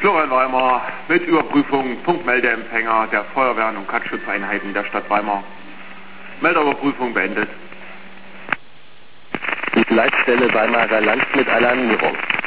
Florian Weimar mit Überprüfung Punktmeldeempfänger der Feuerwehren und Brandschutzeinheiten der Stadt Weimar. Meldeüberprüfung beendet. Leitstelle Weimarer Land mit Alarmierung.